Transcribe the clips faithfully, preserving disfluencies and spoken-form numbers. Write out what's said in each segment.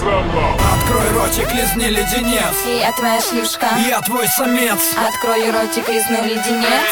Открой ротик, лизни леденец. Я твоя шлюшка. Я твой самец. Открой ротик, лизну леденец.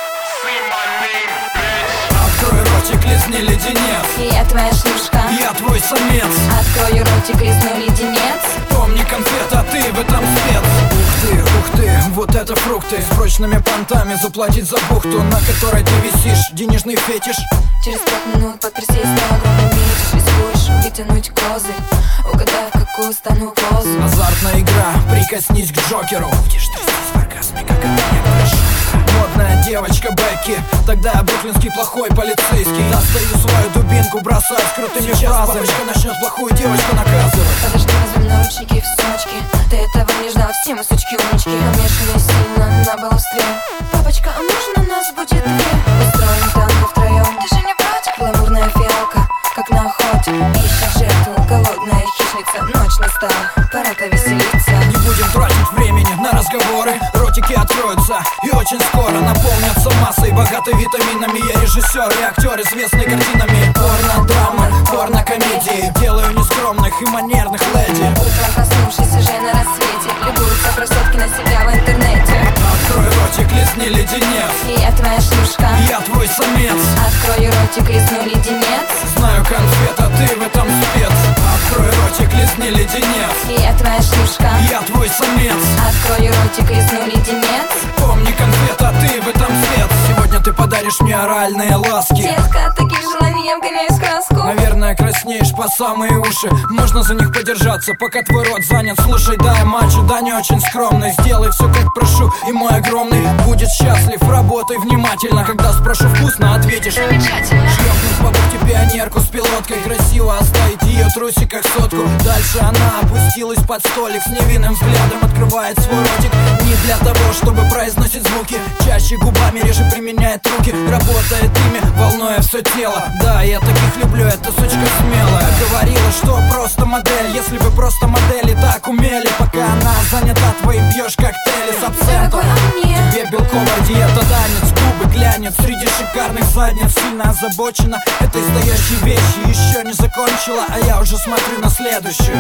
Открой ротик, лизни леденец. Я твоя шлюшка. Я твой самец. Открой ротик, лизну леденец. Помни конфета, ты в этом спец. Ух ты, ух ты, вот это фрукты с прочными понтами, заплатить за бухту, на которой ты висишь, денежный фетиш. Через пять минут под присесть на огромный меч. Рискуешь вытянуть козырь, угадай, в какую стану позу. Азартная игра, прикоснись к Джокеру. Будешь трястись в оргазме, как от некоторых. Модная девочка Бекки, тогда я бруклинский плохой полицейский. Достаю свою дубинку, бросаю с крутыми фразами. Папочка начнет плохую девочку наказывать. Подожди, возьми наручники в сумочке. Ты этого не ждал, все мы сучки-умочки. Намешаны сильно на баловстве. Папочка, а можно нас будет две? Устроим танго втроем. Ты же не против? Гламурная фиалка, как на охоте. Ищет жертву, голодная хищница. Ночь настала, пора повеселиться. Не будем тратить времени на разговоры. Ротики откроются и очень скоро наполнятся массой, богатой витаминами. Я режиссер и актер, известный картинами. Порно-драмы, порно-комедии. Делаю нескромных и манерных леди. Утром проснувшись уже на рассвете, любуются красотки на себя в интернете. Открой ротик, лизни леденец. Я твоя шлюшка. Я твой самец. Открой ротик, лизну леденец. Знаю конфета, ты в этом спец. Открой ротик, лизни леденец. Я твоя шлюшка. Я твой самец. Открой ротик, лизну леденец. Помни конфета, ты в этом спец. Сегодня ты подаришь мне оральные ласки. Детка, от таких желаний я вгоняюсь в краску. Наверное, краснеешь по самые уши. Можно за них подержаться, пока твой рот занят. Слушай, дай мачо, да не очень скромный. Сделай все, как прошу, и мой огромный будет счастлив. Работай внимательно, когда спрошу вкусно, ответишь замечательно. Шлепнуть по бухте пионерку с пилоткой. Красиво оставить ее трусиках сотку. Дальше она опустилась под столик, с невинным взглядом открывает свой ротик. Не для того, чтобы произносить звуки, чаще губами, реже применяет руки. Работает ими, волнуя все тело. Да, я таких люблю, эта сучка смелая. Говорила, что просто модель. Если бы просто модели так умели. Пока она занята, твоим пьешь коктейли с абсентом. Тебе белковая диета, танец, губы глянет среди шикарных задниц. Сильно озабочена этой стоящей вещи. Еще не закончила, а я уже смотрю на следующую.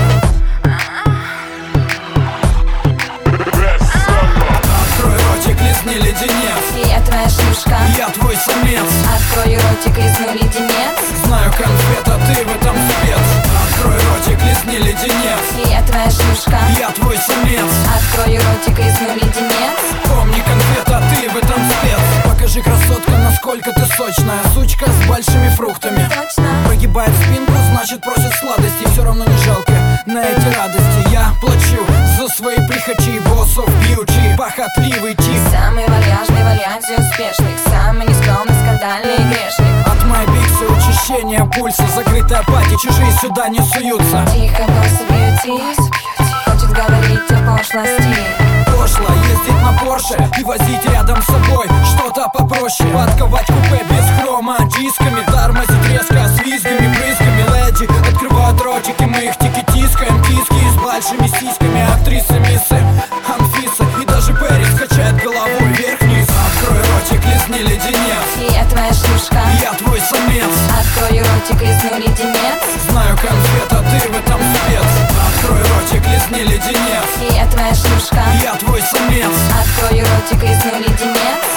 Открой ротик, лизни леденец. Я твоя шлюшка. Я твой самец. Открой ротик, лизну леденец. Знаю конфета, ты в этом спец. Открой ротик, лизни леденец. Я твоя шлюшка. Я твой самец. Открой ротик, лизну леденец. Помни конфета, ты в этом спец. Покажи, красотка, насколько ты сочная. Сучка с большими фруктами. Точно. Прогибает спинку, значит просит сладости. Все равно не жалко на эти радости. Я плачу за свои прихочи. Боссов бьючи, похотливый тип. Самый вальяжный в альянсе успешных. Самый нескромный, скандальный грешник. От моей биксы учащение пульса. Закрытая пати, чужие сюда не суются. Тихо, босса бьюти. Хочет говорить о пошлости. Пошло ездить на Порше и возить рядом с собой что-то попроще. Подковать купе без хрома дисками. Тормозить резко с визгами, брызгами. Леди открывают ротики, мы их тики-тискаем. Киски с большими сиськами. Актрисы, миссы, Анфиса и даже Пэрис качает головой вверх-вниз. Открой ротик, лизни леденец. Я твоя шлюшка. Я твой самец. Открой ротик, лизну леденец. Знаю конфета, ты в этом спец. Открой ротик, лизни леденец. Я твоя шлюшка. Я твой самец. Открой ротик, лизну леденец.